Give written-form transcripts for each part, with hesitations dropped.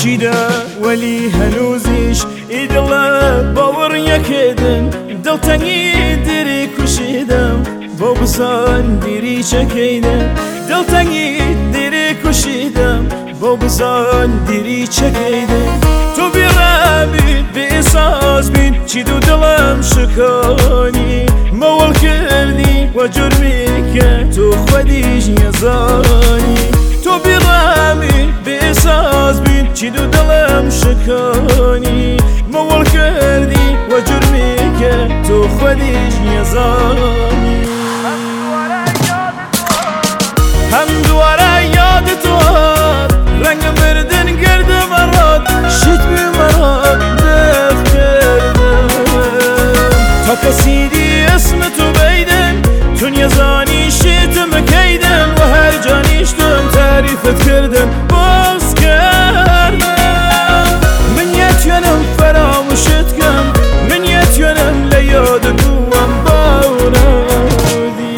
چیدا ولی هنوزیش ایدڵە باوەڕ یەکێدن دڵتەنگی دێری کوشیدەم بۆ بزان دیری چەکەیدە دڵتەنگی دێری کوشیدەم بۆ بزان دیری چەکەیدە تۆ بێڕابی بێئێساس بین چید و دڵم شکانی مەوەڵ کردی وە جورمیکە تۆ خودیش نەزانی تۆ بێڕابی بێئێساس بین چید و دڵم شکانی مەوەڵ کردی وە جورمیکە تۆ خودیش نەزانی هەم دووارە یادت هات ڕەنگە مردن گردە مەڕات شیت بێ مەڕات دەف کردم تا کەسیدی ئەسمت و بەیدن تو نێزانی شێتم کەیدن و هەر جانیشتم تاریفت کردن باز کردم من یەتوێنم فەرامۆشت کەم من یەتوێنم لە یادت بووەم باونەدی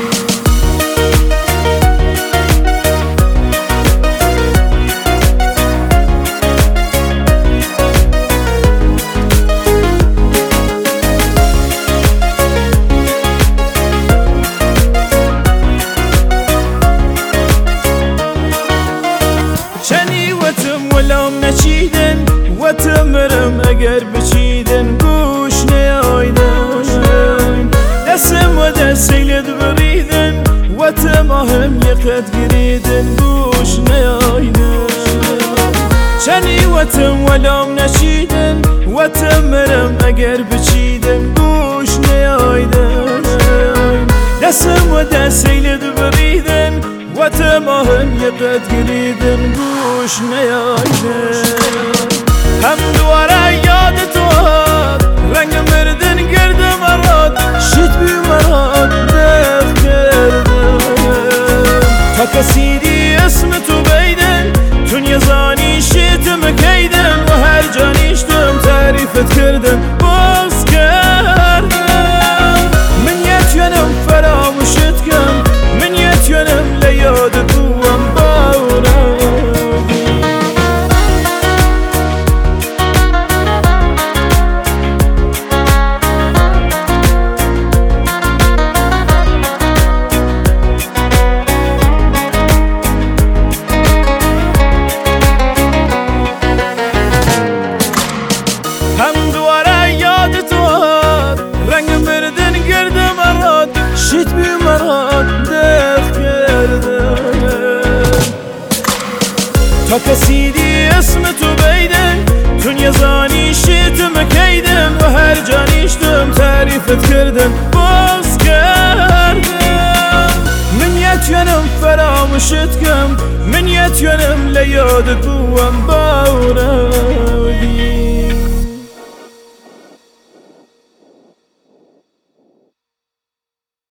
وەلام نەچیدن وەتمرم ئەگەر بچیدن گوش نەیایدن دەسم وە دەسەی لێت بڕیدن وەتەماهم یەقەت گریدن گوش نەیایدن چەندی وەتم وەلام نەچیدن وەتمرم ئەگەر بچیدن گوش نەیایدن دەسم وە دەسەی لێت بڕیدن وەتەماهم یەقەت گریدن گوش نەیایدن هەم دووارە یادت هات ڕەنگە مردن گردە مەڕات شیت بی مەڕات دەف کردم تا کەسیدی ئەسمت و بەیدن تو نێزانی شێتم کەیدن و هەر جانیشتم تاریفت کردن باز کردم من یەتوێنم فەرامۆشت کەم من یەتوێنم لە یادت بووەم باونەدی هەم دووارە یادت هات ڕەنگە مردن گردە مەڕات شیت بی مەڕات دەف کردم تا کەسیدی ئەسمت و بەیدن تو نێزانی شێتم کەیدن و هەر جانیشتم تاریفت کردن باز کردم من یەتوێنم فەرامۆشت کەم من یەتوێنم لە یادت بووەم باونە